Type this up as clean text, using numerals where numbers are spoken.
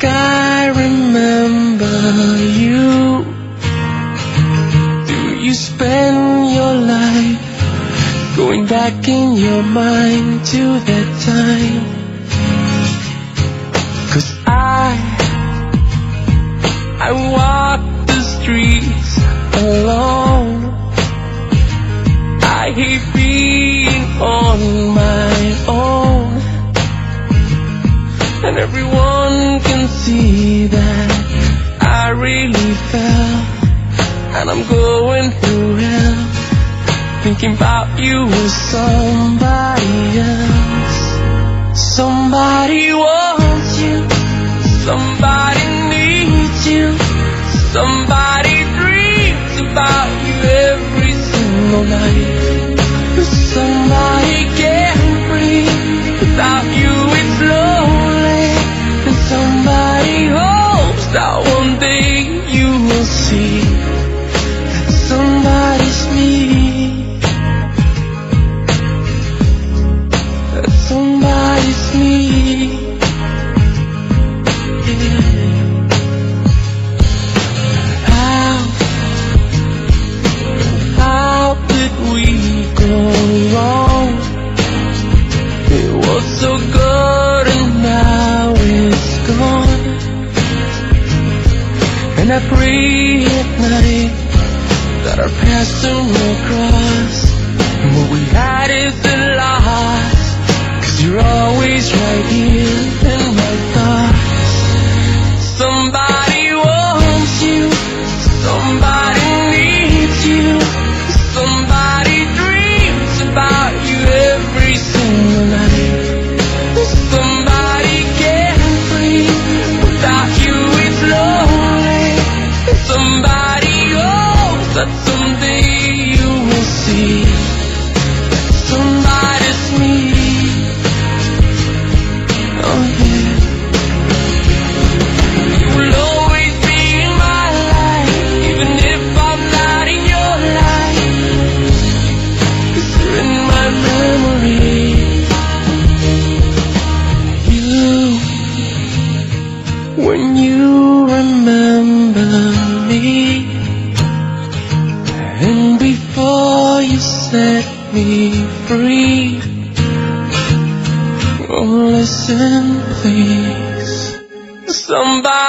I remember you. Do you spend your life going back in your mind to that time? 'Cause I walk the streets alone. I hate being on my own, and everyone can see that I really fell, and I'm going through hell, thinking about you with somebody else. Somebody wants you, somebody needs you, somebody dreams about you every single night. Somebody can't breathe without you, it's lonely. And somebody hopes that one day you will see that somebody's me, that somebody's me. How did we go wrong? It was so good and now it's gone. And I pray at night that our paths don't cross, and what we had isn't lost, 'cause you're always right here in my thoughts. Somebody wants you, somebody needs you, somebody dreams about you every single night. Somebody can't breathe without you, it's lonely. Somebody hopes that someday you will see that somebody's me. Oh yeah. You will always be in my life, even if I'm not in your life. 'Cause you're in my memory. When you remember me, and before you set me free, oh listen please, somebody